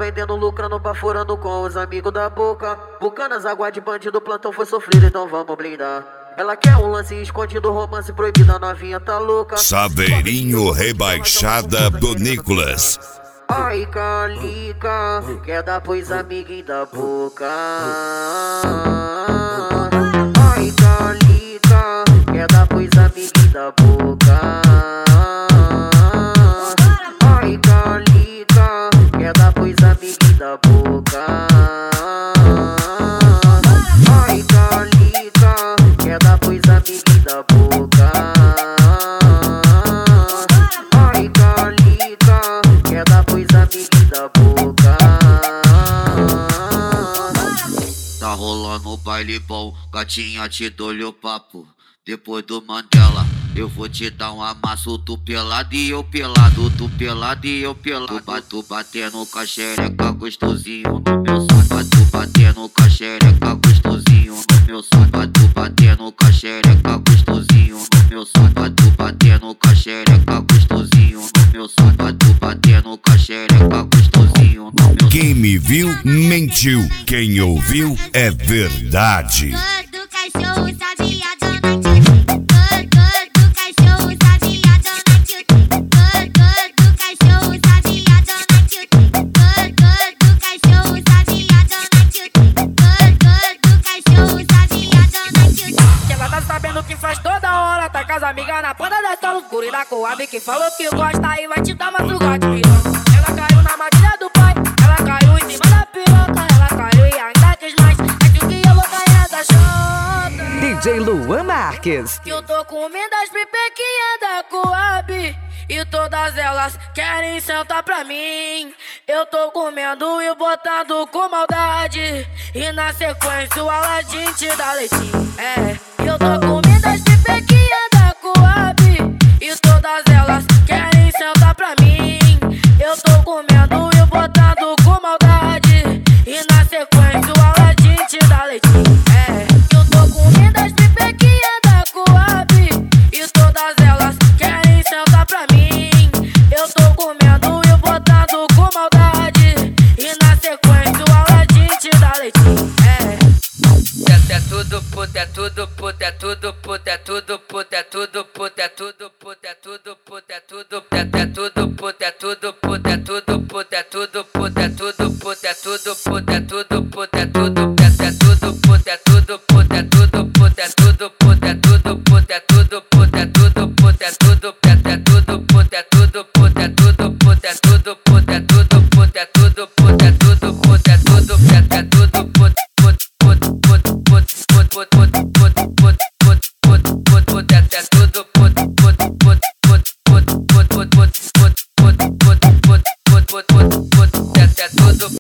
vendendo, lucrando, baforando com os amigos da boca. Bucanas, água de bandido, plantão foi sofrido, então vamos blindar. Ela quer um lance escondido, romance proibido, a novinha tá louca. Saveirinho Rebaixada do Nicolas. Ai, Calica, quer dar pois amiguinho da boca. Ai, Calica, quer dar pois amiguinho da boca. Ai, Calica, quer dar pois amiguinho da boca. Ai, Calica, quer dar pois amiguinho da boca. Ai, Calica, quer dar pois amiguinho da boca. Tá rolando o baile bom, gatinha te dou-lhe o papo. Depois do Mandela, eu vou te dar um amasso. Tu pelado e eu pelado, tu pelado e eu pelado. Tu batendo com a xereca gostosinho no meu saco. Tu batendo com a xereca gostosinho no meu saco. Tu batendo com a xereca gostosinho no meu saco. Tu batendo com a xereca gostosinho no meu saco. Tu batendo com a xereca gostosinho no meu saco. Quem me viu, mentiu. Quem ouviu, é verdade. Todo cachorro sabe a dona Tchuti. Todo cachorro sabe a dona Tchuti. Todo cachorro sabe a dona Tchuti. Todo cachorro sabe a dona Tchuti. Todo cachorro sabe a dona Tchuti. Que ela tá sabendo que faz toda hora. Tá com as amigas na ponta dessa loucura e da Coab que falou que gosta e vai te dar madrugada de piroca. Ela caiu na matilha do pai, ela caiu em cima da piroca. Ela caiu e ainda quis mais. É que o que eu vou cair da chota. DJ Luan Marques. Que eu tô comendo as pipequinhas da Coab e todas elas querem sentar pra mim. Eu tô comendo e botando com maldade e na sequência o Aladim te dá leitinho. É, eu tô comendo as pipequinhas da Coab e todas elas querem sentar pra mim. Eu tô comendo e botando com maldade e na sequência o Aladim te dá leitinho. É, eu tô comendo as pipequinhas da Coab e todas elas querem sentar pra mim. Eu tô comendo e botando com maldade e na sequência o Aladim te dá leitinho. É tudo puta, é tudo puta, é tudo puta, é tudo puta, é tudo puta, é tudo puta, é tudo puta, é tudo puta, é tudo puta, é tudo puta, é tudo puta, é tudo puta, é tudo puta, é tudo puta, é tudo puta, é tudo